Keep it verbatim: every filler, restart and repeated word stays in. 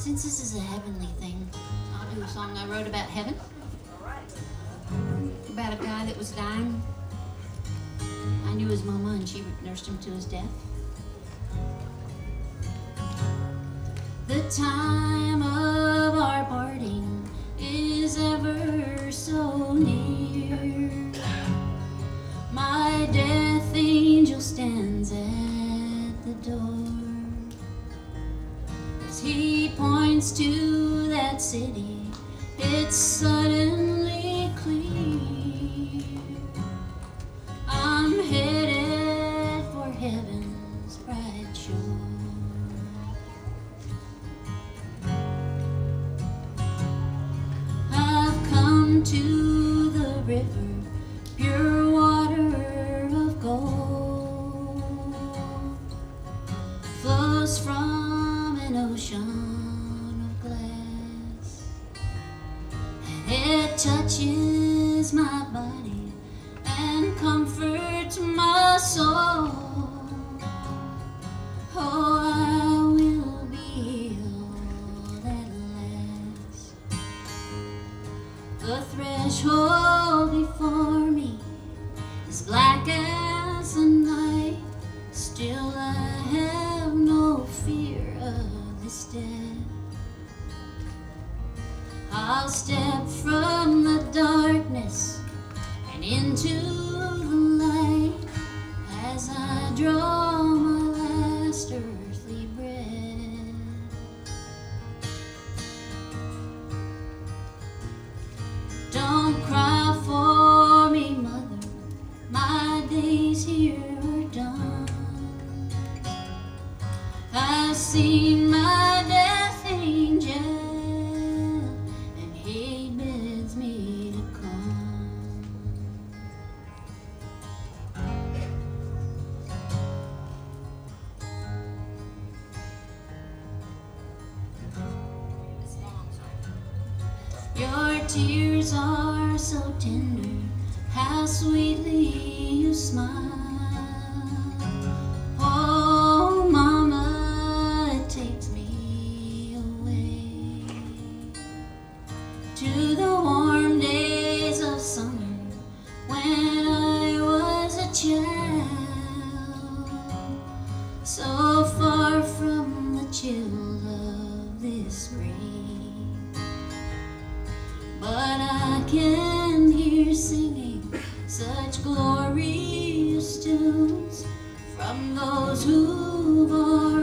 Since this is a heavenly thing, I'll do a song I wrote about heaven. About a guy that was dying. I knew his mama and she nursed him to his death. The time of our parting is ever so near. My death angel stands at the door. As he points to that city, it's suddenly clear. I'm headed for heaven's bright shore. I've come to the river, pure water of gold, flows from an ocean of glass, and it touches my body and comforts my soul. Oh, I will be healed at last. The threshold before me is black as the night. Still I have no fear of this death. I'll step from the darkness and into the light as I draw my last earthly breath. Don't cry for me, mother, my days here are done. I've seen my death angel, and he bids me to come. Your tears are so tender, how sweetly you smile. Oh, mama, it takes me away to the warm days of summer when I was a child, so far from the chill of this spring. But I can hear singing such glorious tunes from those who've already